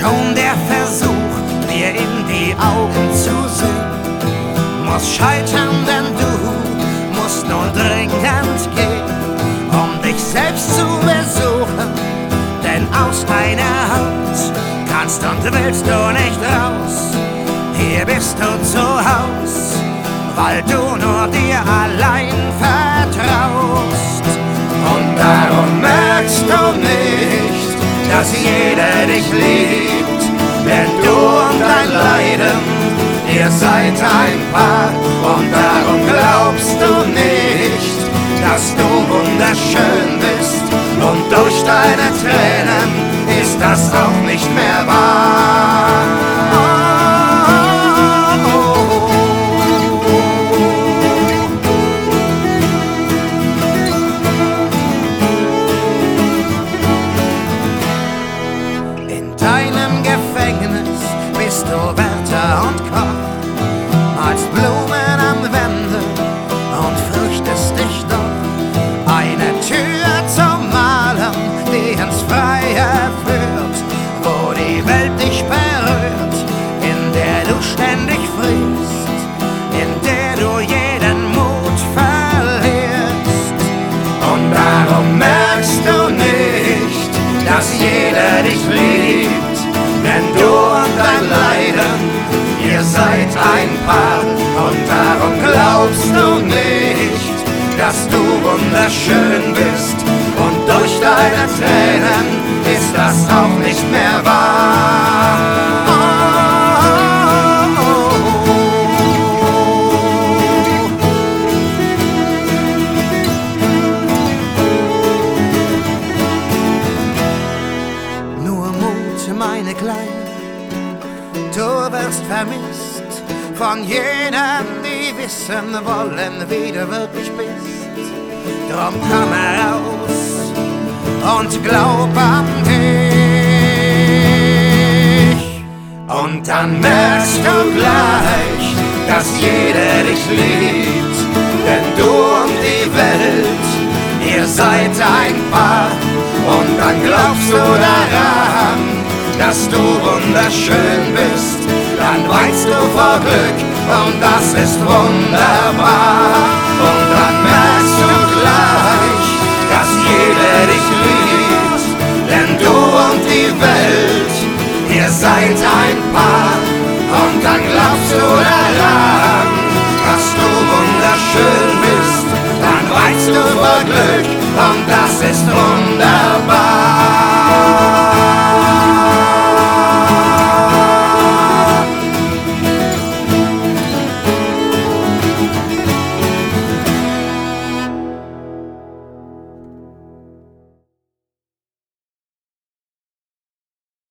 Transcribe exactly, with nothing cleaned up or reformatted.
Schon der Versuch, mir in die Augen zu sehen, muss scheitern, denn du musst nun dringend gehen, um dich selbst zu besuchen. Denn aus deiner Haut kannst und willst du nicht raus. Hier bist du zu Haus, weil du nur dir allein vertraust. Und darum merkst du nicht, dass jeder dich liebt, denn du und dein Leiden, ihr seid ein Paar. Und darum glaubst du nicht, dass du wunderschön bist, und durch deine Tränen ist das auch nicht mehr wahr. In deinem Gefängnis bist du Wärter und Koch, malst Blumen an Wände und fürchtest dich doch. Eine Tür zum Malen, die ins Freie führt, wo die Welt dich berührt, in der du ständig frierst, in der du jeden Mut verlierst. Und darum merkst du nicht, dass jeder dich liebt, denn du und dein Leiden, ihr seid ein Paar. Und darum glaubst du nicht, dass du wunderschön bist, und durch deine Tränen ist das auch nicht mehr wahr. Oh, oh, oh. Nur Mut, meine Kleine, du wirst vermisst von jenen, die wissen wollen, wie du wirklich bist. Drum komm heraus und glaub an dich. Und dann merkst du gleich, dass jeder dich liebt, denn du und die Welt, ihr seid ein Paar. Und dann glaubst du daran, dass du wunderschön bist, dann weinst du vor Glück, und das ist wunderbar. Und dann merkst du gleich, dass jeder dich liebt, denn du und die Welt, ihr seid ein Paar. Und dann glaubst du daran, dass du wunderschön bist, dann weinst du vor Glück, und das ist wunderbar.